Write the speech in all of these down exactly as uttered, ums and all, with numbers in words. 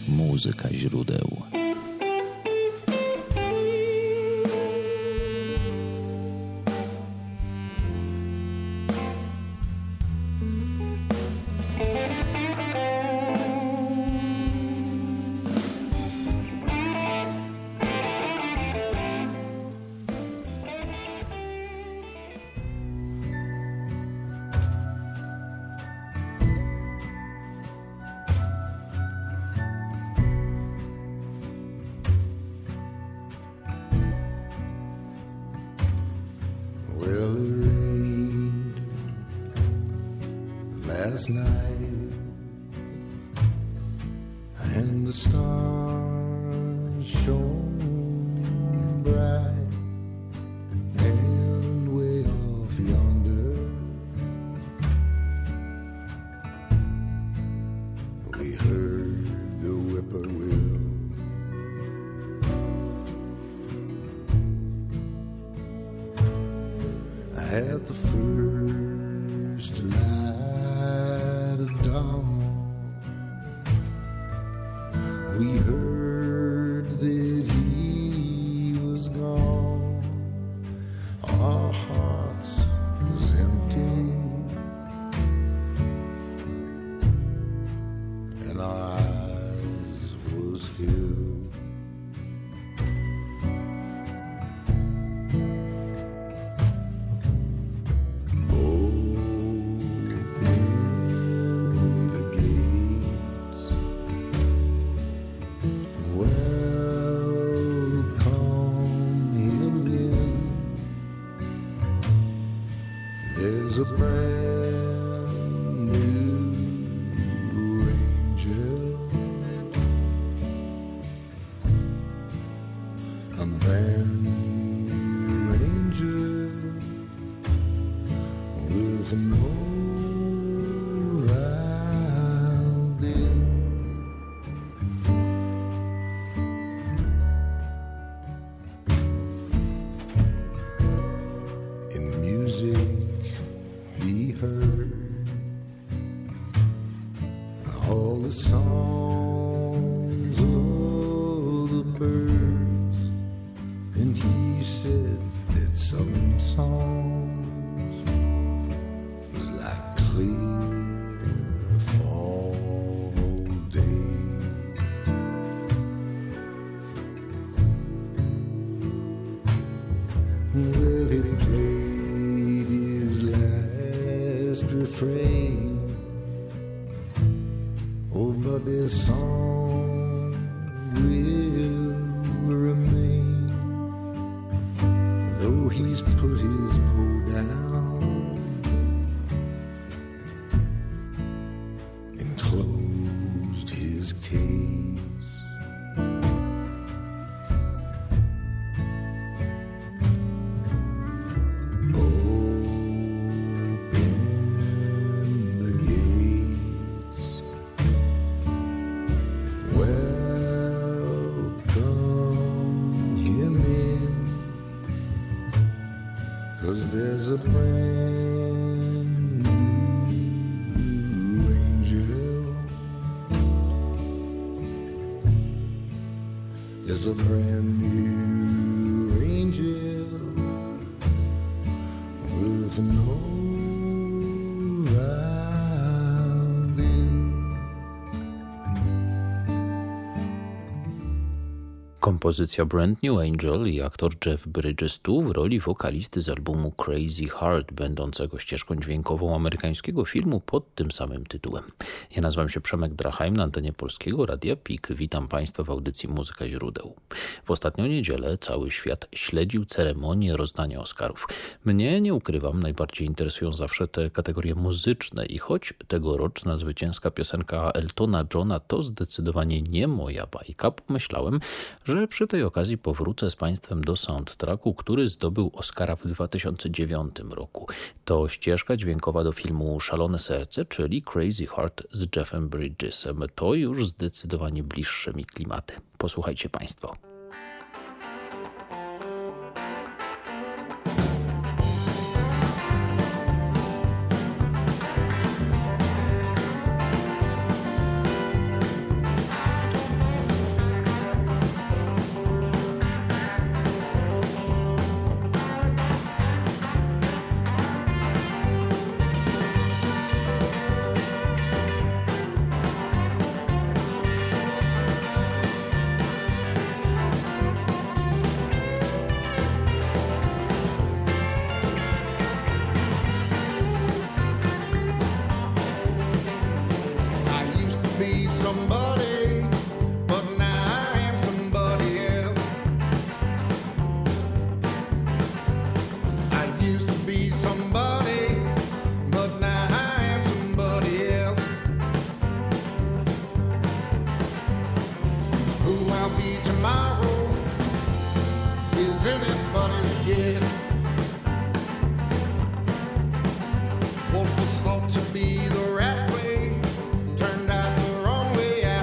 Muzyka źródeł. Last night, and the stars shone bright, and way off yonder, we heard the whippoorwill. At the first light of dawn, we heard that he was gone. Our hearts was empty, and our eyes was filled. There's a brand new angel, a brand new angel with no rival. In music he heard all the songs of the birds, and he said that some songs was like clear fall day. Well, he played his last refrain, oh, but this song will remain, though he's put his bow down and closed his case. There's a brand new angel. There's a brand new angel with no rival. Kompozycja Brand New Angel i aktor Jeff Bridges tu w roli wokalisty z albumu Crazy Heart, będącego ścieżką dźwiękową amerykańskiego filmu pod tym samym tytułem. Ja nazywam się Przemek Drachheim, na antenie Polskiego Radia P I K. Witam Państwa w audycji Muzyka źródeł. W ostatnią niedzielę cały świat śledził ceremonię rozdania Oscarów. Mnie, nie ukrywam, najbardziej interesują zawsze te kategorie muzyczne i choć tegoroczna zwycięska piosenka Eltona Johna to zdecydowanie nie moja bajka, pomyślałem, że przy tej okazji powrócę z Państwem do soundtracku, który zdobył Oscara w dwa tysiące dziewiątym roku. To ścieżka dźwiękowa do filmu Szalone serce, czyli Crazy Heart z Jeffem Bridgesem. To już zdecydowanie bliższe mi klimaty. Posłuchajcie Państwo. somebody, but now I am somebody else. I used to be somebody, but now I am somebody else. Who I'll be tomorrow is anybody's guess. What was thought to be the right way turned out the wrong way. I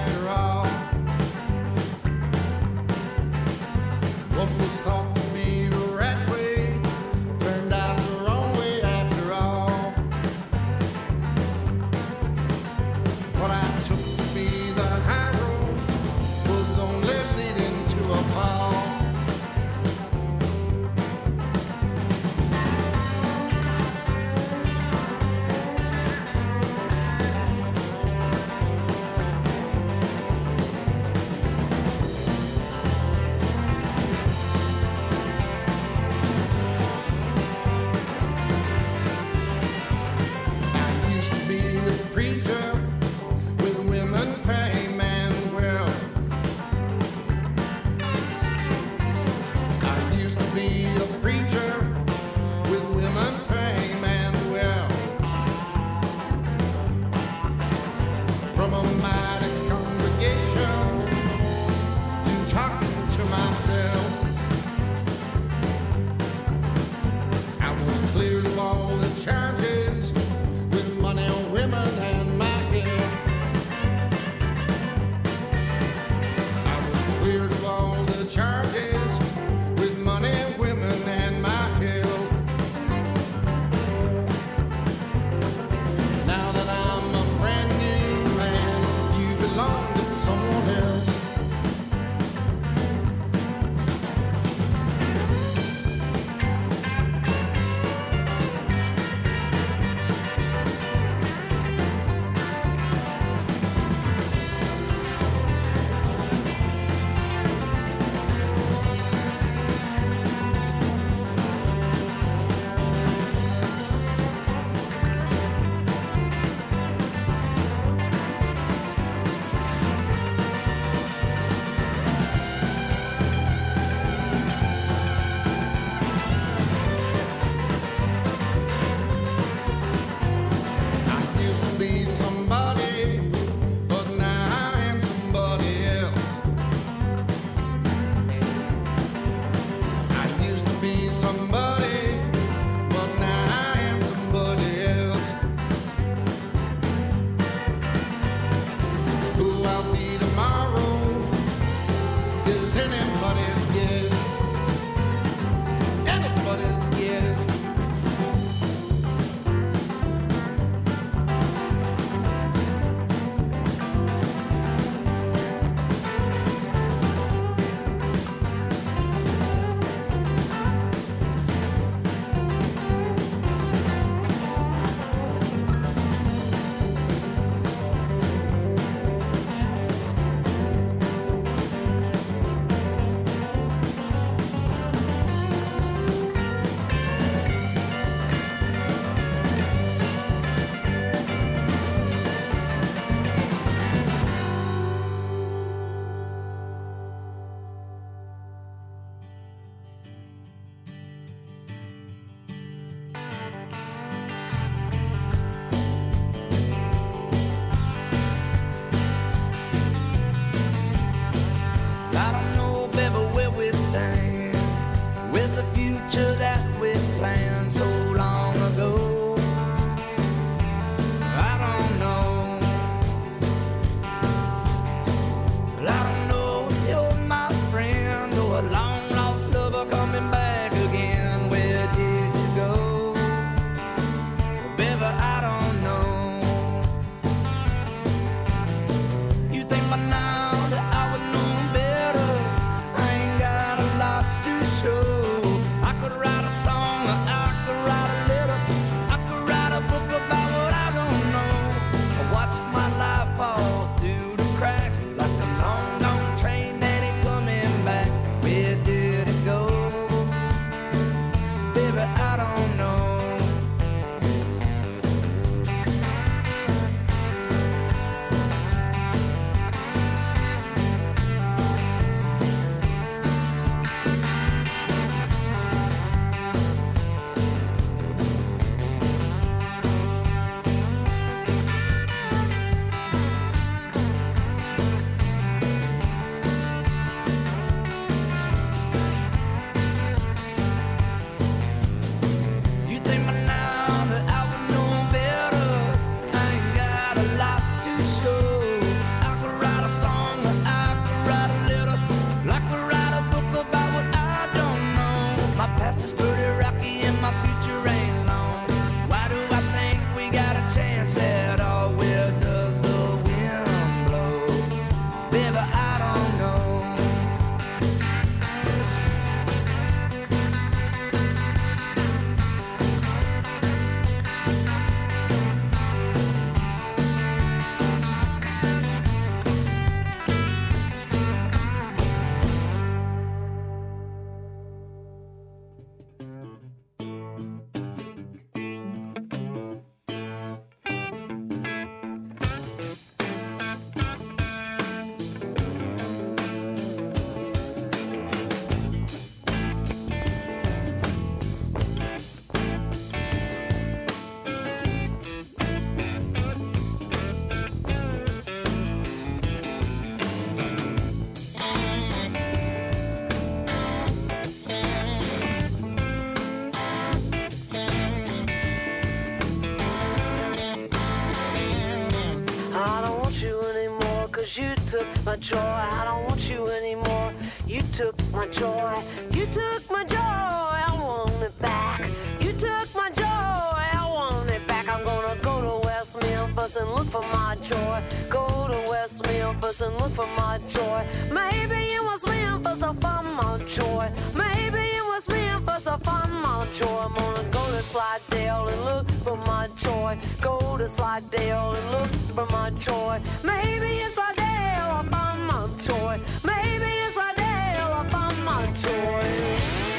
my joy. I don't want you anymore. You took my joy. You took my joy. I want it back. You took my joy. I want it back. I'm gonna go to West Memphis and look for my joy. Go to West Memphis and look for my joy. Maybe in West Memphis I'll find my joy. Maybe in West Memphis I'll find my joy. I'm gonna go to Slidell and look for my joy. Go to Slidell and look for my joy. Maybe in Slidell I'll find my joy. Maybe in Slidell I'll find my joy.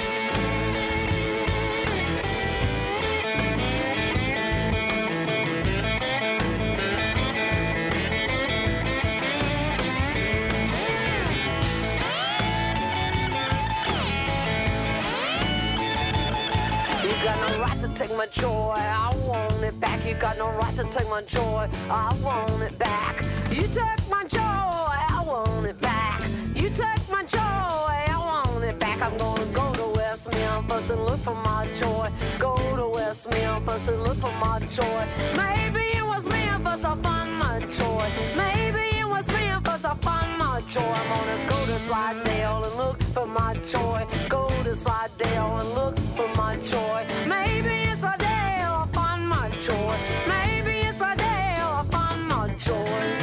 Take my joy, I want it back. You got no right to take my joy, I want it back. You took my joy, I want it back. You took my joy, I want it back. I'm gonna go to West Memphis and look for my joy. Go to West Memphis and look for my joy. Maybe in West Memphis I'll find my joy. Maybe in West Memphis I'll find my joy. I'm gonna go to Slidell and look for my joy. Go to Slidell and look for my joy. Maybe it's a day I'll find my joy. Maybe it's a day I'll find my joy.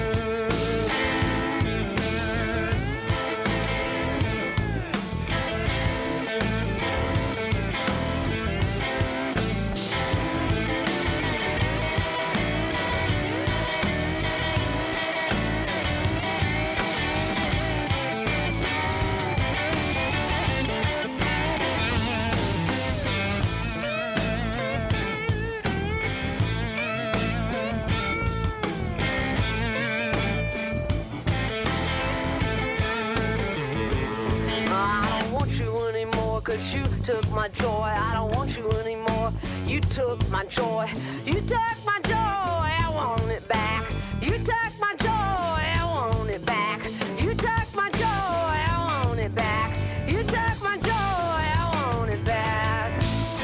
Cause you took my joy, I don't want you anymore. You took my joy, you took my joy, I want it back. You took my joy, I want it back. You took my joy, I want it back. You took my joy, I want it back.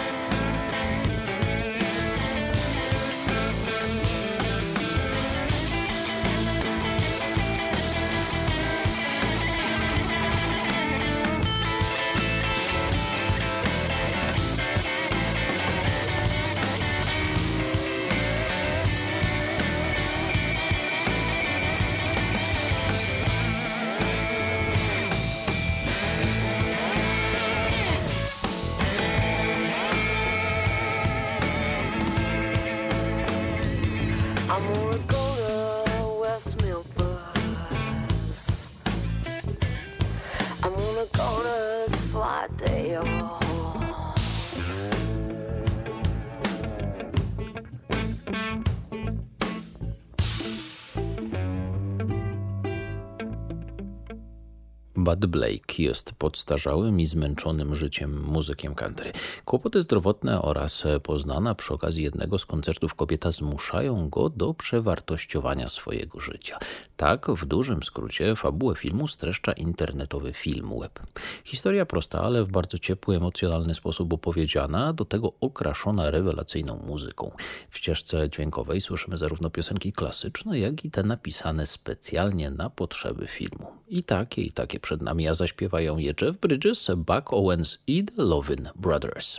I'm gonna go to West Memphis. I'm gonna go to Slidell. Bud Blake jest podstarzałym i zmęczonym życiem muzykiem country. Kłopoty zdrowotne oraz poznana przy okazji jednego z koncertów kobieta zmuszają go do przewartościowania swojego życia. Tak, w dużym skrócie, fabułę filmu streszcza internetowy film web. Historia prosta, ale w bardzo ciepły, emocjonalny sposób opowiedziana, do tego okraszona rewelacyjną muzyką. W ścieżce dźwiękowej słyszymy zarówno piosenki klasyczne, jak i te napisane specjalnie na potrzeby filmu. I takie, i takie przed nami, a zaśpiewają je Jeff Bridges, Buck Owens i The Lovin' Brothers.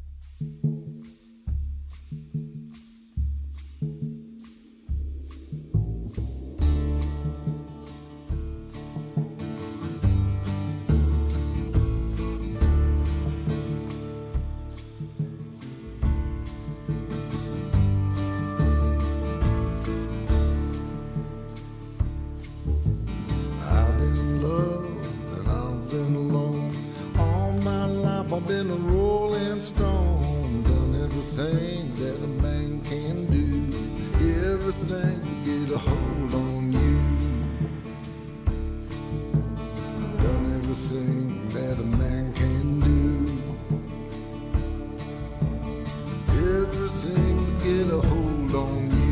I've been a rolling stone, done everything that a man can do, everything to get a hold on you, done everything that a man can do, everything to get a hold on you.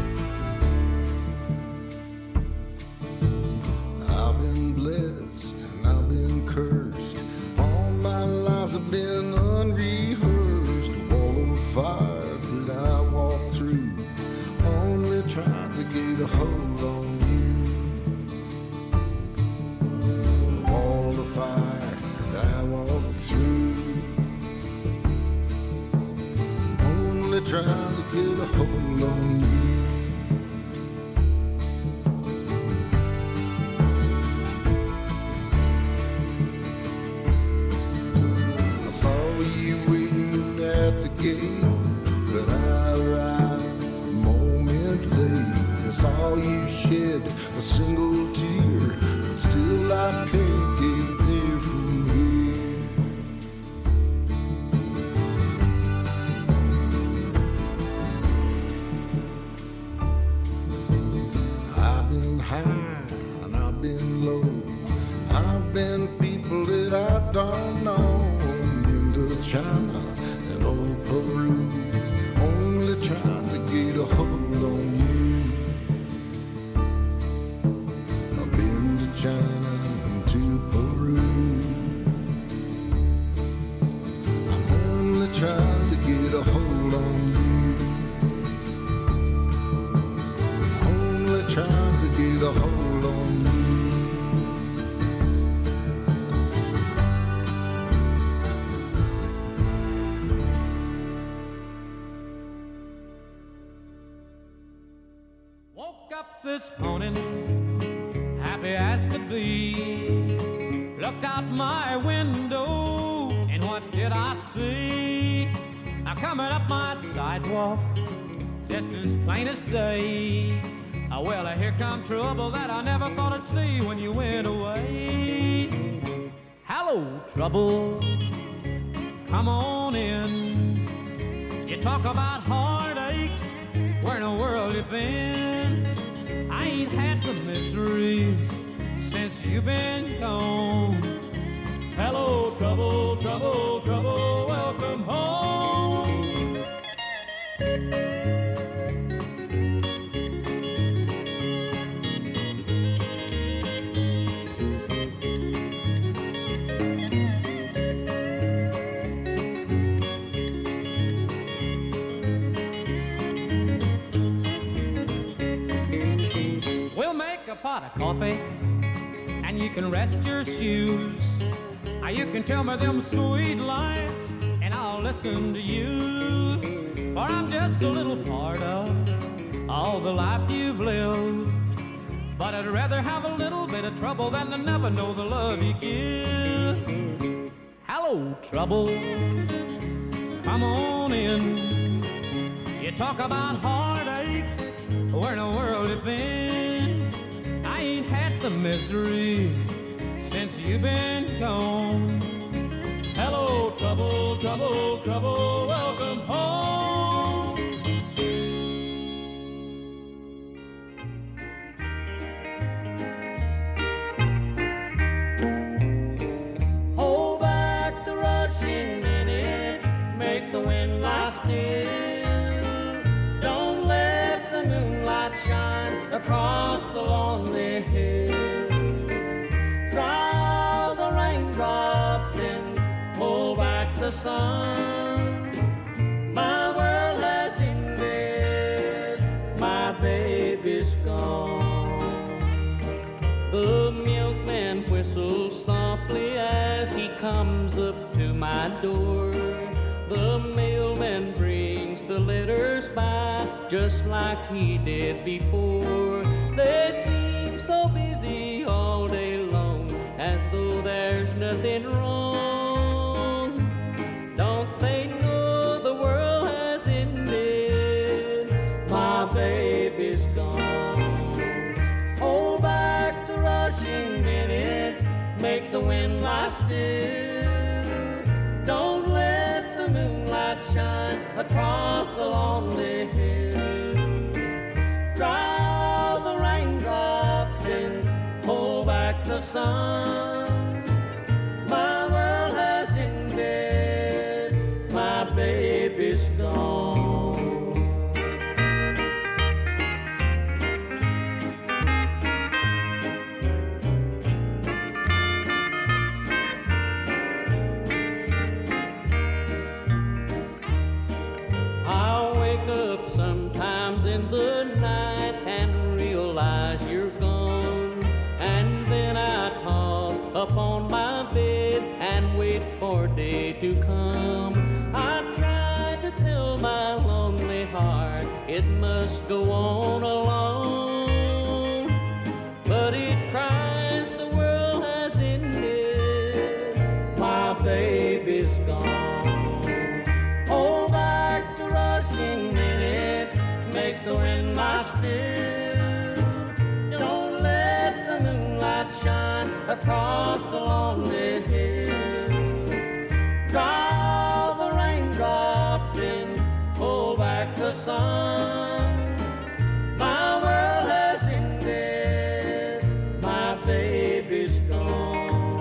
I've been blessed, get a hold on you. The wall of fire that I walk through, only trying to get a hold on you. I saw you waiting at the gate, but I arrived a moment late. I saw you shed a single tear, but still I can't get there from here. I've been high and I've been low. I've been people that I don't know. Been to China and old Peru, only trying to get a hold on you. I've been to China and to Peru, I'm only trying to get a hold on you. Only trying to get a hold on you. Woke up this morning, happy as could be. Looked out my window, and what did I see? Now coming up my sidewalk, just as plain as day. Ah, well, here come trouble that I never thought I'd see when you went away. Hello, trouble, come on in. You talk about heartaches, where in the world you been? I ain't had the miseries since you've been gone. Hello, trouble, trouble, trouble, welcome home. We'll make a pot of coffee, and you can rest your shoes. Now you can tell me them sweet lies, and I'll listen to you. For I'm just a little part of all the life you've lived. But I'd rather have a little bit of trouble than to never know the love you give. Hello, trouble, come on in. You talk about heartaches, where in the world you been? I ain't had the misery since you've been gone. Hello, trouble, trouble, trouble, welcome home. Hold back the rushing minute, make the wind lie still. Don't let the moonlight shine across the lonely hill. Dry all the raindrops and pull back the sun. My world has ended, my baby's gone. The milkman whistles softly as he comes up to my door. The mailman brings the letters by just like he did before. They seem so busy all day long, as though there's nothing wrong. Don't they know the world has ended? My baby's gone. Hold back the rushing minutes, make the wind lie still. Don't let the moonlight shine across the lonely hill. Dry all the raindrops and hold back the sun. My world has ended, my baby's gone. I'll wake up sometimes in the night and realize day to come. I try to tell my lonely heart it must go on alone, but it cries the world has ended, my baby's gone. Oh, back to rushing minutes, make the wind lie still. Don't let the moonlight shine across the lonely hill. Dry all the raindrops in, pull back the sun. My world has ended, my baby's gone.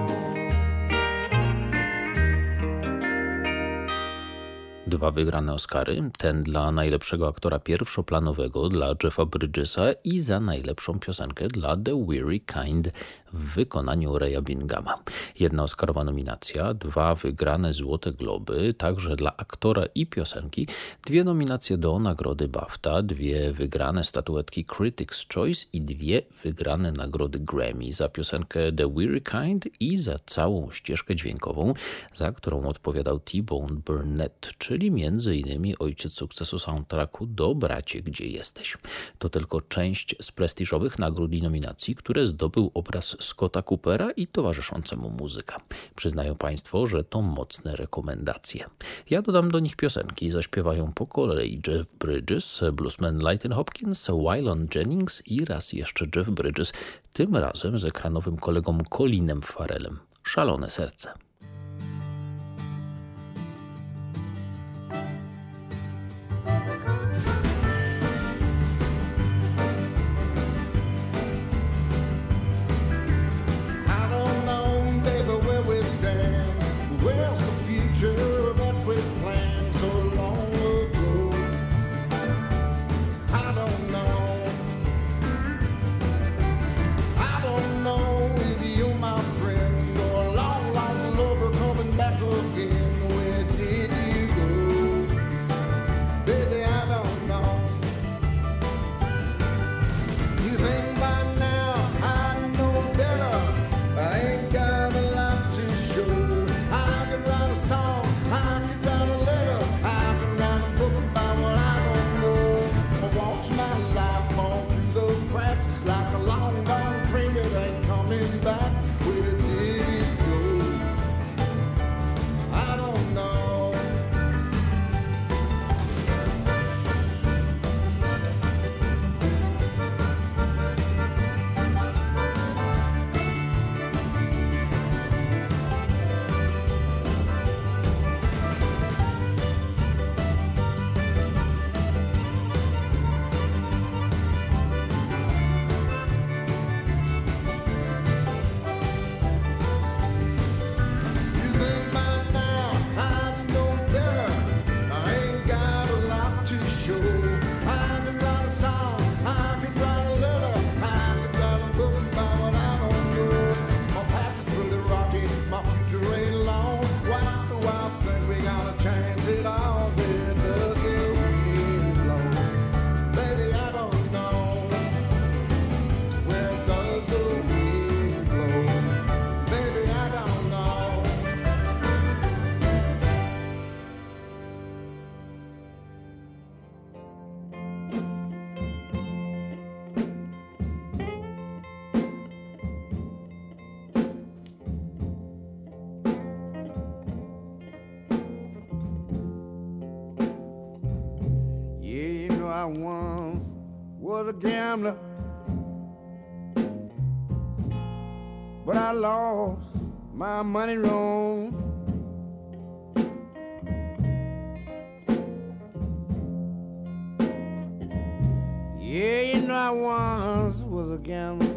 Dwa wygrane Oscary, ten dla najlepszego aktora pierwszoplanowego dla Jeffa Bridgesa i za najlepszą piosenkę dla The Weary Kind w wykonaniu Raya Binghama. Jedna Oscarowa nominacja, dwa wygrane Złote Globy, także dla aktora i piosenki, dwie nominacje do nagrody BAFTA, dwie wygrane statuetki Critics' Choice i dwie wygrane nagrody Grammy za piosenkę The Weary Kind i za całą ścieżkę dźwiękową, za którą odpowiadał T-Bone Burnett, czyli między innymi ojciec sukcesu soundtracku do Bracie, gdzie jesteś. To tylko część z prestiżowych nagród i nominacji, które zdobył obraz Scotta Coopera i towarzysząca mu muzyka. Przyznają Państwo, że to mocne rekomendacje. Ja dodam do nich piosenki, zaśpiewają po kolei Jeff Bridges, bluesman Lightning Hopkins, Waylon Jennings i raz jeszcze Jeff Bridges, tym razem z ekranowym kolegą Colinem Farrellem. Szalone serce. I once was a gambler, but I lost my money wrong. Yeah, you know I once was a gambler,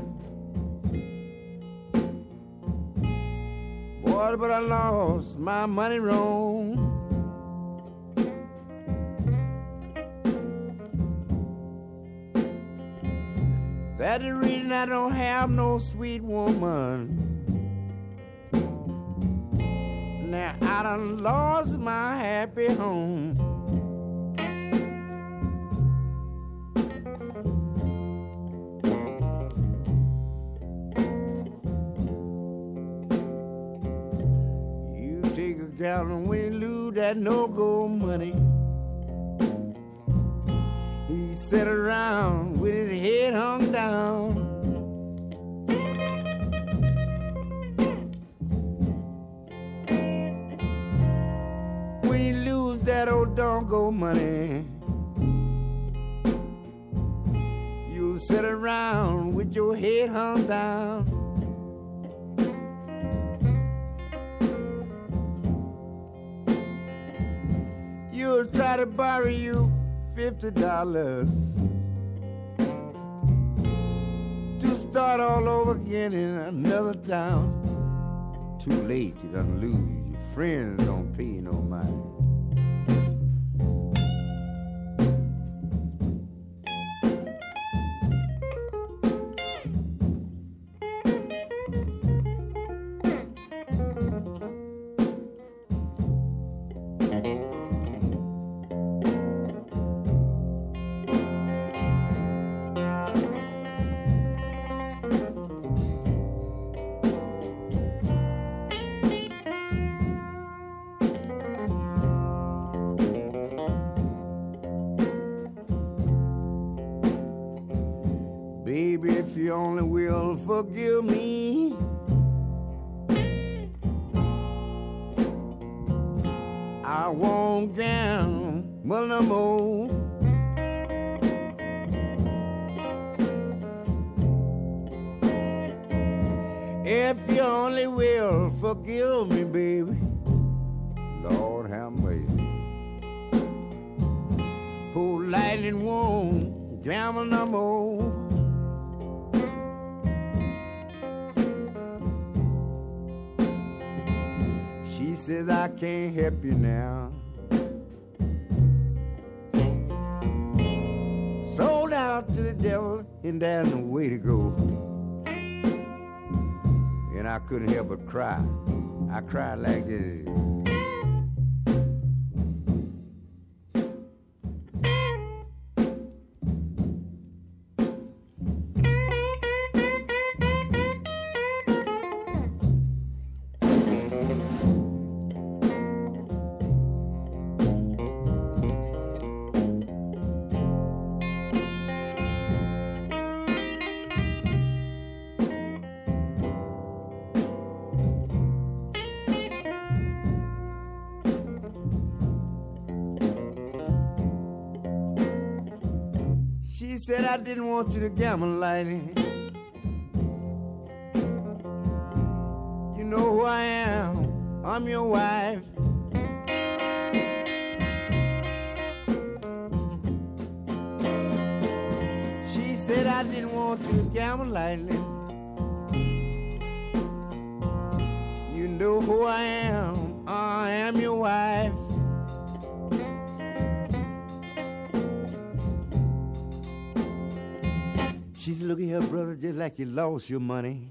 boy, but I lost my money wrong. That's the reason I don't have no sweet woman. Now I done lost my happy home. You take a gambling when he lose that no-go money. He sat around with his head hung down. When you lose that old dongo money, you'll sit around with your head hung down. You'll try to borrow you fifty dollars to start all over again in another town. Too late, you done lose. Your friends don't pay no mind. Baby, if you only will forgive me, I won't gamble no more. If you only will forgive me, baby, Lord have mercy. Poor lightning won't gamble no more. She says I can't help you now. Sold out to the devil and there's no way to go. And I couldn't help but cry. I cried like this. She said I didn't want you to gamble, Lightning. You know who I am. I'm your wife. She said I didn't want you to gamble, Lightning. You know who I am. I am your wife. She said, look at here, brother, just like you lost your money.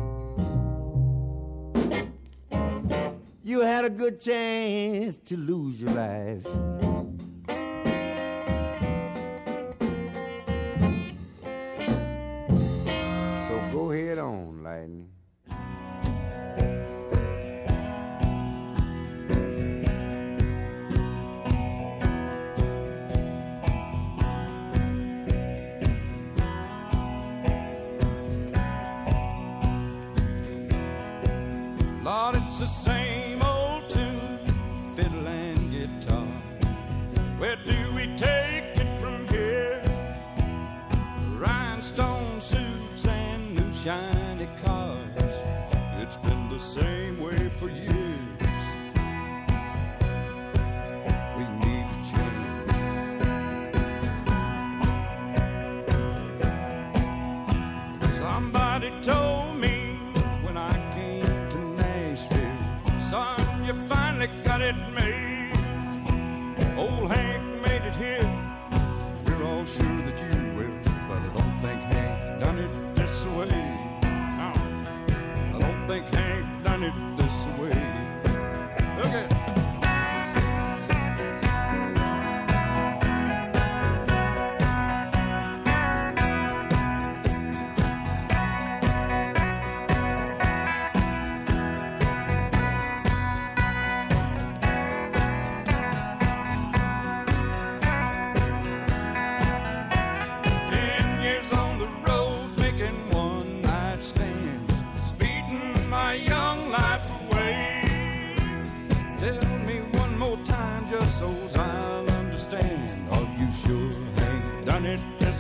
You had a good chance to lose your life. So go ahead on, Lightning. Lord, it's the same old tune, fiddle and guitar. Where do we take it from here? Rhinestone suits and new shiny cars. It's been the same way for years. We need to change. Somebody told me when I came to Nashville, son, you finally got it made. Old Hank made it here. We're all sure that you will, but I don't think Hank done it this way. No, I don't think Hank done it this way. Look at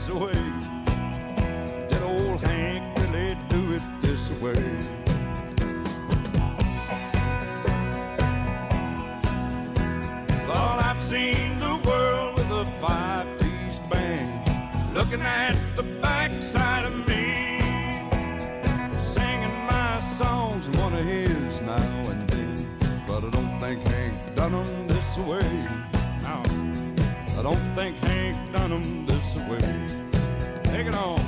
this way? Did old Hank really do it this way? Thought I've seen the world with a five-piece band, looking at the backside of me, singing my songs, one of his now and then. But I don't think Hank done 'em this way. No, I don't think Hank done 'em this way. Take it on.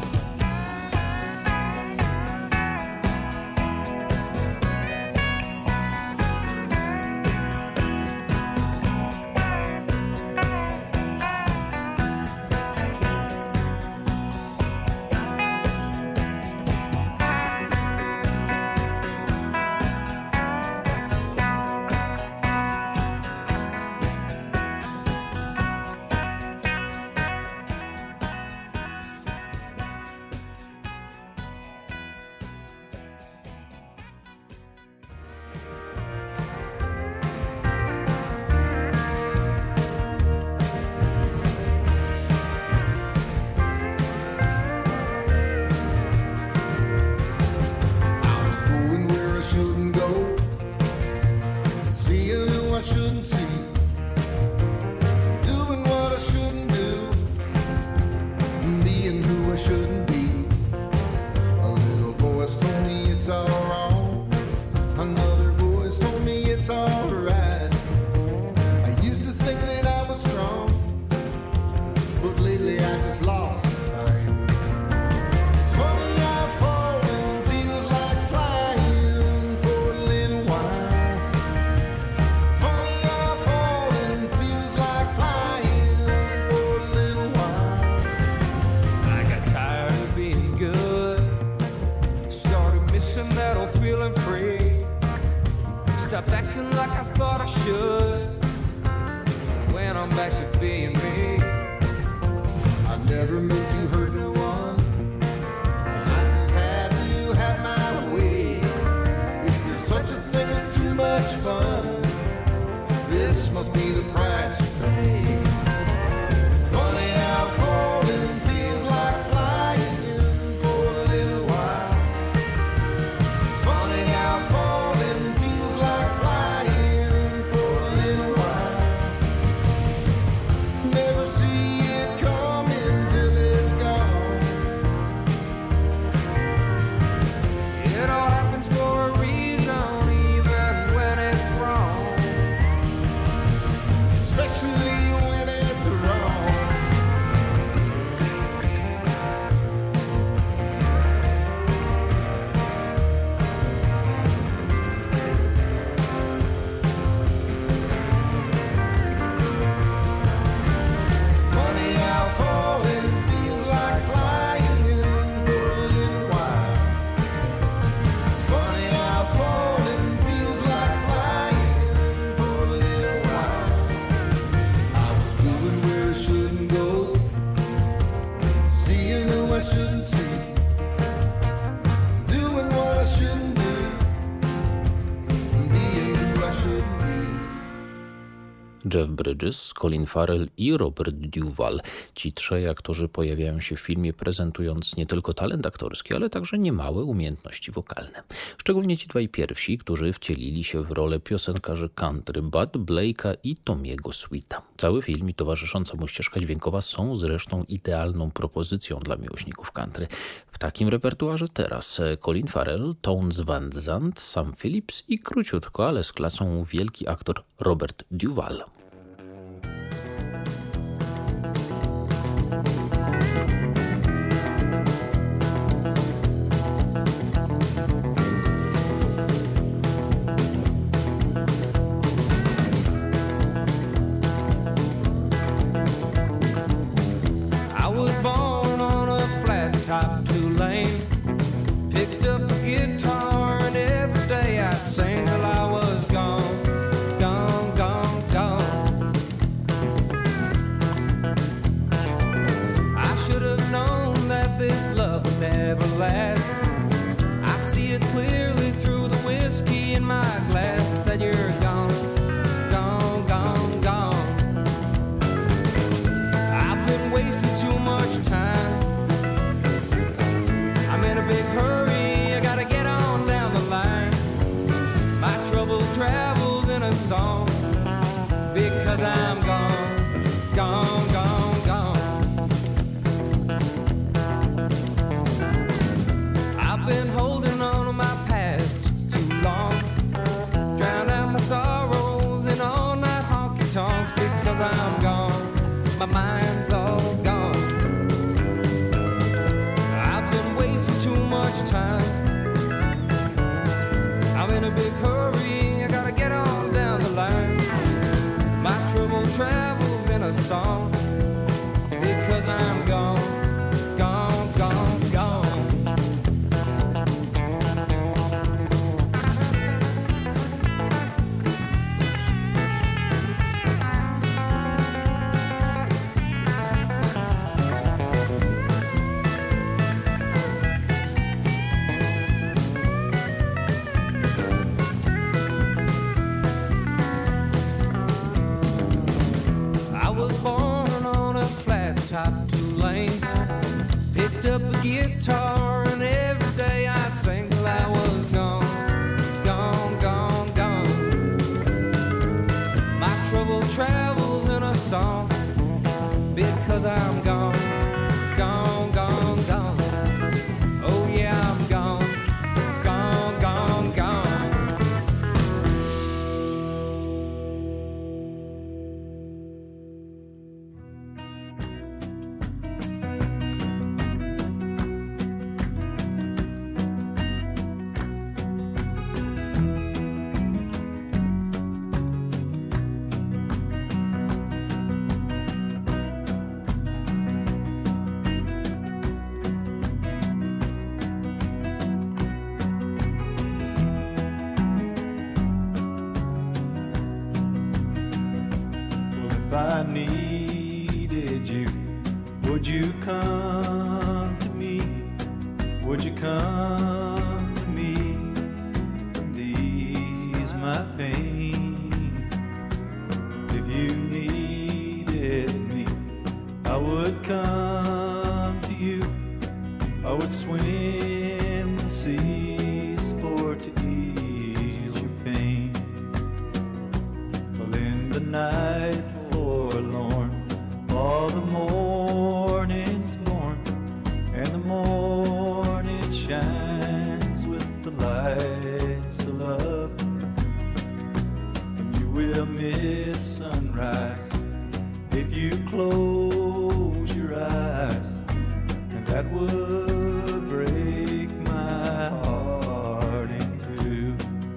Jeff Bridges, Colin Farrell i Robert Duvall. Ci trzej aktorzy pojawiają się w filmie, prezentując nie tylko talent aktorski, ale także niemałe umiejętności wokalne. Szczególnie ci dwaj pierwsi, którzy wcielili się w rolę piosenkarzy country Bud Blake'a i Tommy'ego Sweeta. Cały film i towarzysząca mu ścieżka dźwiękowa są zresztą idealną propozycją dla miłośników country. W takim repertuarze teraz Colin Farrell, Townes Van Zandt, Sam Phillips i króciutko, ale z klasą wielki aktor Robert Duvall. Wasting too much time been holding on to my past too long. Drown out my sorrows in all night honky tonks because I'm gone. My mind's all gone. I've been wasting too much time. I'm in a big hurry, I gotta get on down the line. My trouble travels in a song because I'm gone, gone, gone, gone. Top Tulane, picked up a guitar and every day I'd sing till I was gone, gone, gone, gone. My trouble travels in a song because I'm gone, gone, gone, gone. Oh yeah, I'm gone, gone, gone, gone. If I needed you, would you come to me? Would you come to me and ease my pain? If you needed me, I would come to you. I would swim the seas for to ease your pain. Well, in the night forlorn, all the morning's born, and the morning shines with the lights of love. And you will miss sunrise if you close your eyes, and that would break my heart in two.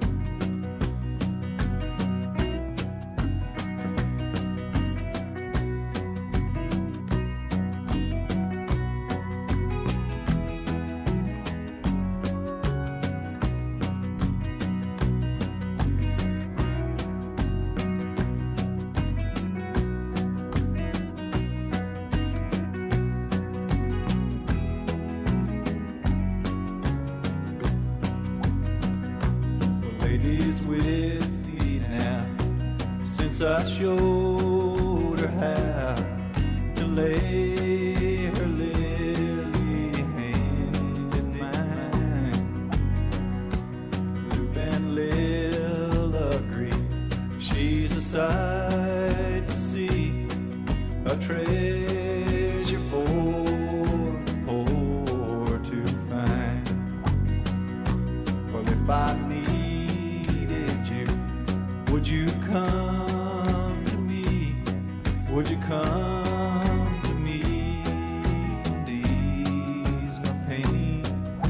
Ladies with you now, since I showed her how to lay her lily hand in mine. Luke and Lil agree she's a sight to see, a treasure for the poor to find. Well, if I need would you come to me? Would you come to me and ease my pain?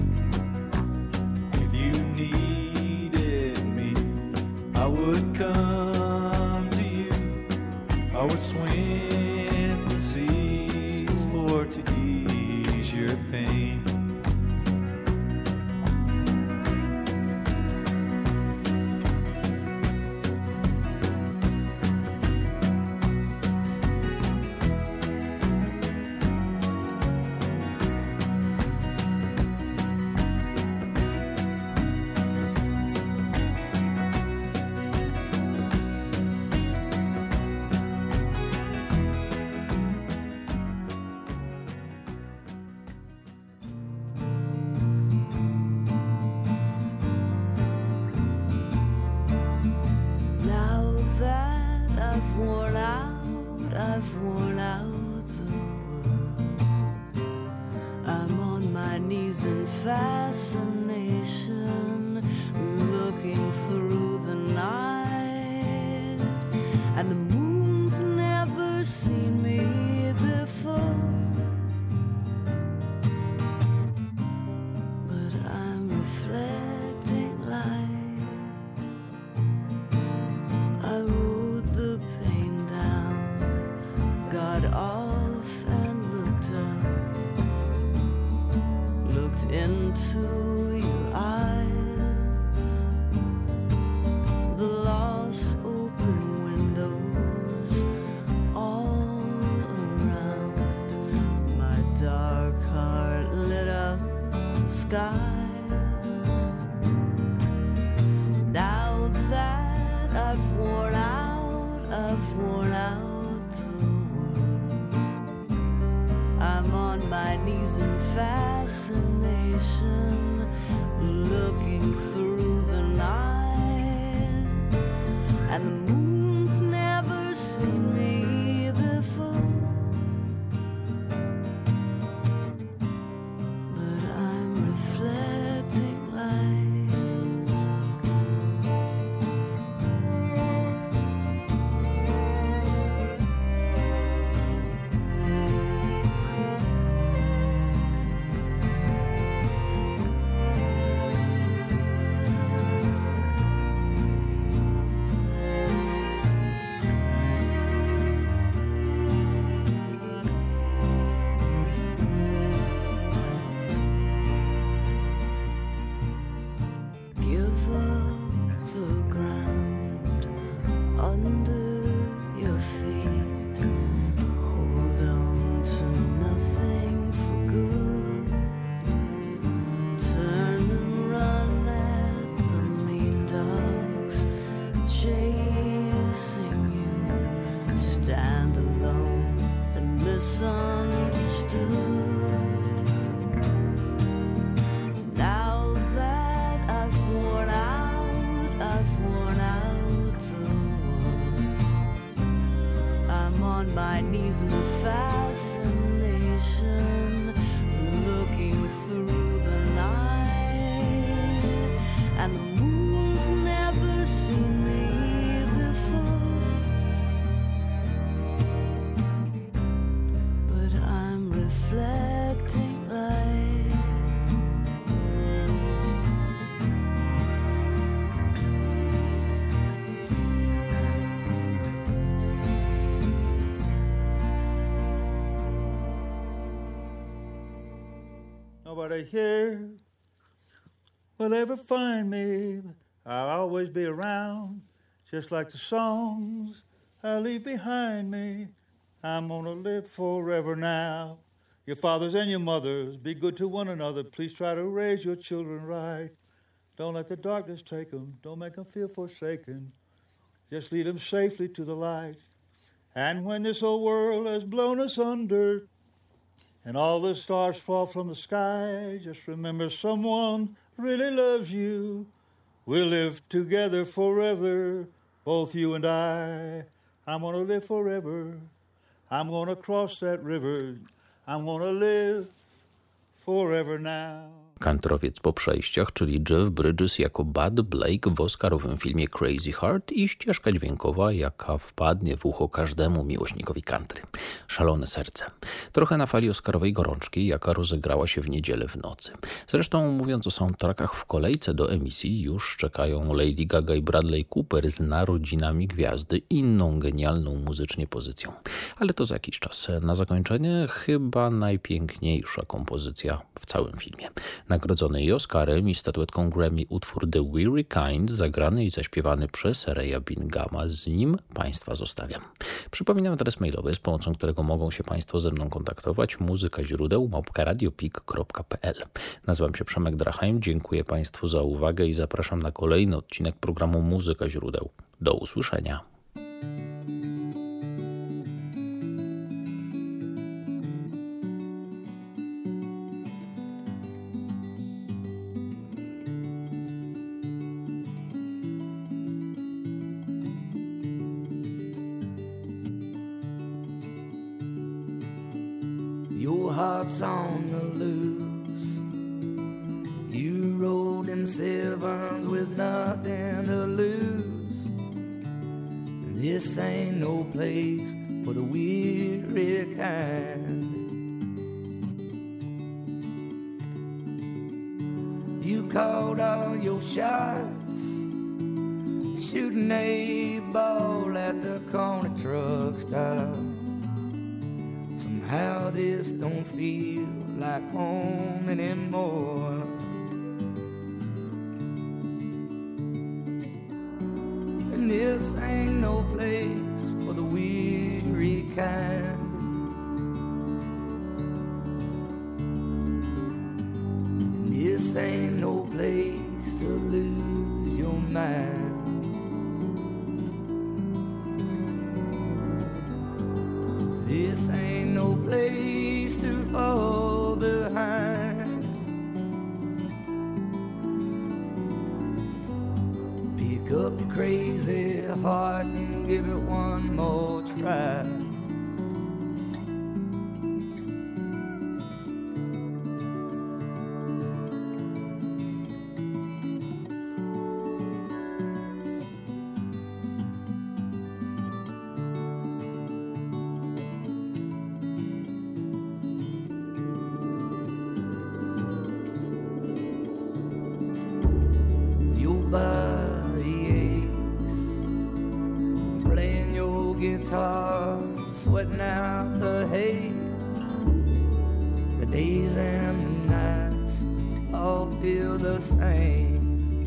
If you needed me, I would come to you. I would swim the seas for to ease your pain. and fascination, looking through the night, and the moon's never seen me before. But I'm reflecting light. I wrote the pain down, got off and looked up, looked into your eyes, the lost open windows all around. My dark heart lit up the skies. Now that I've worn out, I've worn out the world, I'm on my knees in fascination, looking through the night, and the moon's never seen me before. But I'm reflecting light. Give up the ground under your feet. Hold on to nothing for good. Turn and run at the mean dogs chasing you. Stand alone and misunderstood. Now that I've worn out, I've worn out the world, I'm on my knees in fascination, looking through the night, and the moon's never seen me before. But I'm reflecting light. Nobody here will ever find me. I'll always be around, just like the songs I leave behind me. I'm gonna live forever now. Your fathers and your mothers, be good to one another. Please try to raise your children right. Don't let the darkness take them. Don't make them feel forsaken. Just lead them safely to the light. And when this old world has blown us under, and all the stars fall from the sky, just remember someone really loves you. We'll live together forever, both you and I. I'm gonna live forever. I'm gonna cross that river. I'm gonna live forever now. Kantrowiec po przejściach, czyli Jeff Bridges jako Bud Blake w oscarowym filmie Crazy Heart i ścieżka dźwiękowa, jaka wpadnie w ucho każdemu miłośnikowi country. Szalone serce. Trochę na fali oscarowej gorączki, jaka rozegrała się w niedzielę w nocy. Zresztą, mówiąc o soundtrackach, w kolejce do emisji już czekają Lady Gaga i Bradley Cooper z Narodzinami Gwiazdy, inną genialną muzycznie pozycją. Ale to za jakiś czas. Na zakończenie chyba najpiękniejsza kompozycja w całym filmie. Nagrodzony i Oscarem, i statuetką Grammy utwór The Weary Kind, zagrany i zaśpiewany przez Raya Binghama. Z nim Państwa zostawiam. Przypominam adres mailowy, z pomocą którego mogą się Państwo ze mną kontaktować. Muzyka źródeł małpka radiopik kropka p l. Nazywam się Przemek Drachheim. Dziękuję Państwu za uwagę i zapraszam na kolejny odcinek programu Muzyka źródeł. Do usłyszenia. Your heart's on the loose. sevens with nothing to lose. This ain't no place for the weary kind. You called all your shots, shooting a ball at the corner truck stop. Somehow this don't feel like home anymore. And this ain't no place for the weary kind. And this ain't no place to lose your mind. This ain't no place to fall behind. Pick up your crazy heart and give it one more try. Sweating out the hay. The days and the nights all feel the same.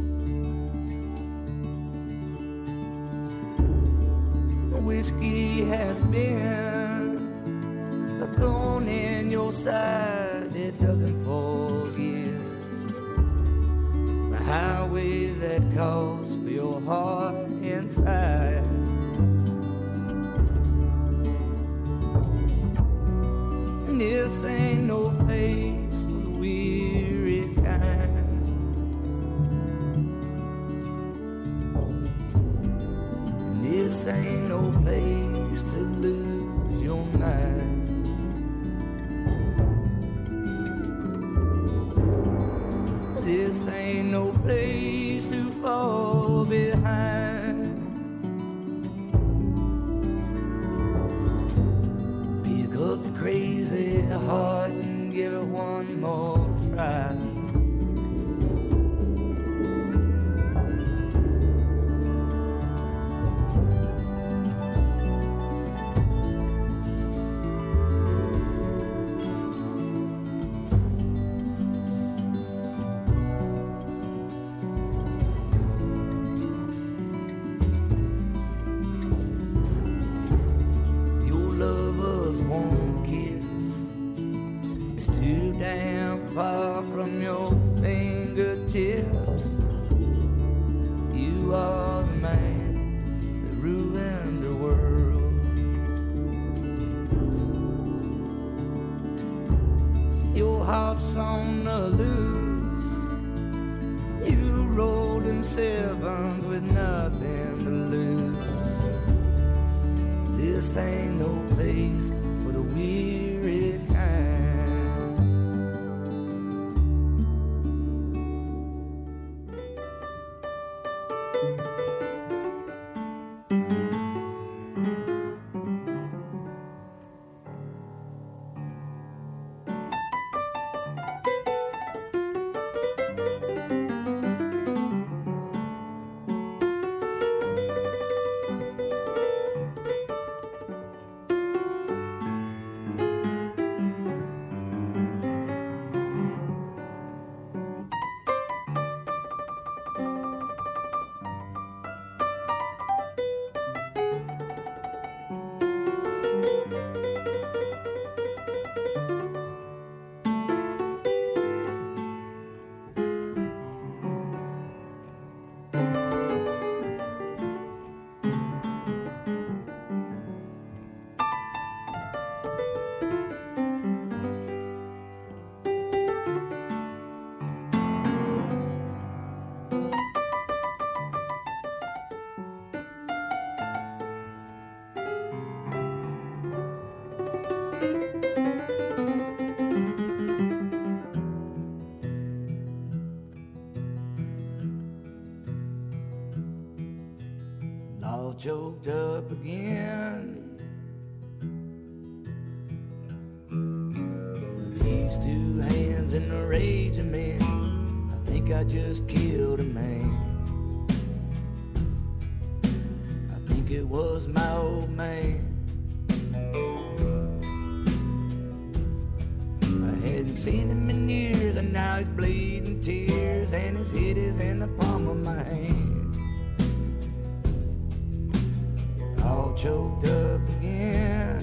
Whiskey has been a thorn in your side. It doesn't forget the highway that calls for your heart inside. This ain't no place for the weary kind. This ain't no place to lose your mind. This ain't no place to fall behind. Pick up your crazy heart and give it one more try. Far from your fingertips, you are the man that ruined the world. Your heart's on the loose. You rolled them sevens with nothing to lose. This ain't no place for the weary kind. all choked up again. With these two hands in the rage of men, I think I just killed a man. I think it was my old man. I hadn't seen him in years, and now he's bleeding tears, and his head is in the palm of my hand. All choked up again.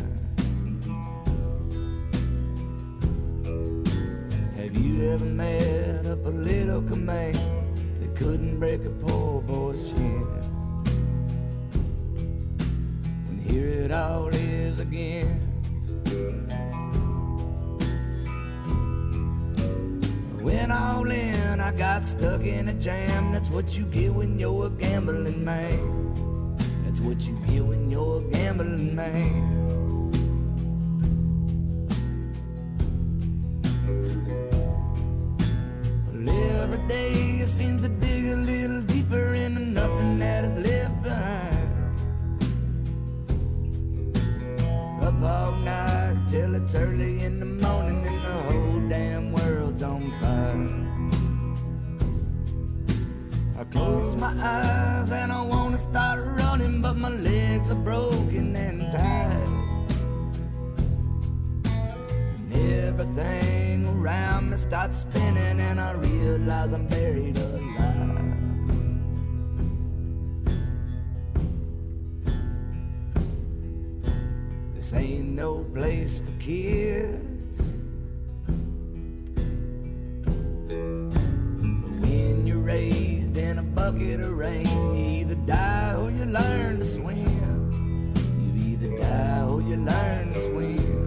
Have you ever met a political man that couldn't break a poor boy's chin? And here it all is again. Went all in, I got stuck in a jam. That's what you get when you're a gambling man. That's what you get when you're a gambling man. Well, every day it seems to dig a little deeper into nothing that is left behind. Up all night till it's early in the morning, and the whole damn world's on fire. I close my eyes and I wanna start running, but my legs are broken and tired. And everything around me starts spinning, and I realize I'm buried alive. This ain't no place for kids. But when you're raised in a bucket of rain, you either die or you learn to swim. You either die or you learn to swim.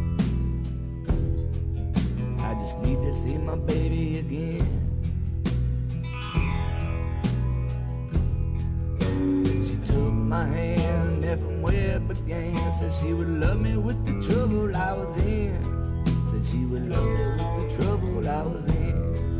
I just need to see my baby again. She took my hand there from where it began. Said she would love me with the trouble I was in. Said she would love me with the trouble I was in.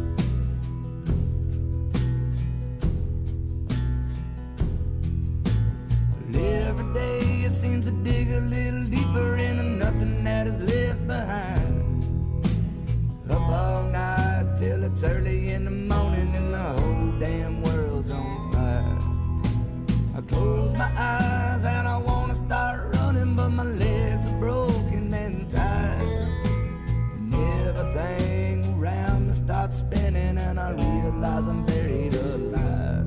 Well, every day it seems to dig a little deeper into nothing that is left behind. Up all night till it's early in the morning, and the whole damn world's on fire. I close my eyes and I wanna start running, but my legs are broken and tired. And everything around me starts spinning, and I realize I'm buried alive.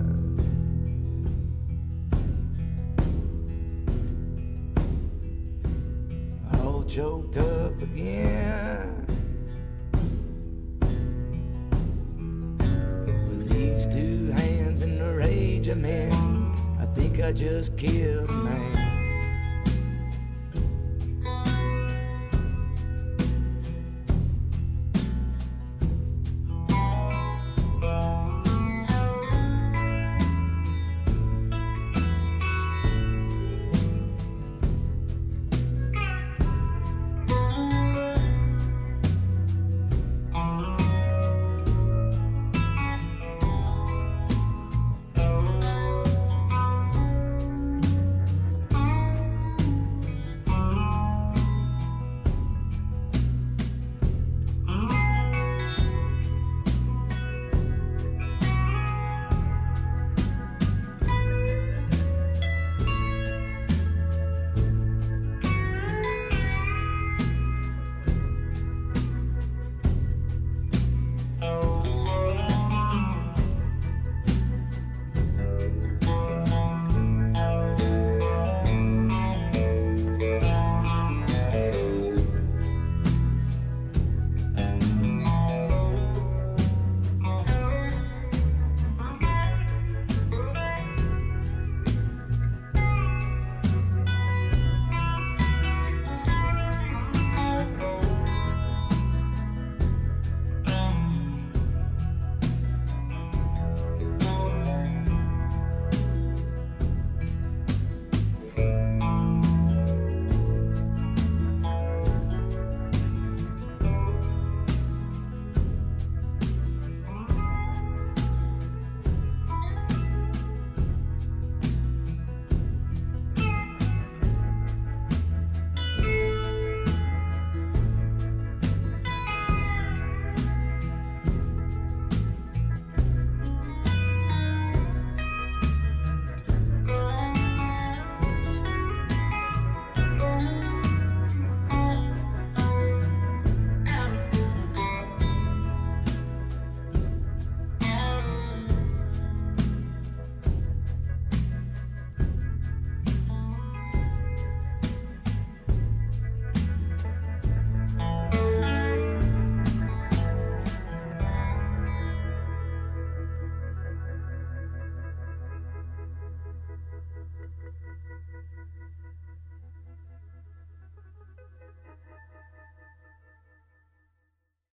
All choked up again. With these two hands in the rage of men, I think I just killed a man.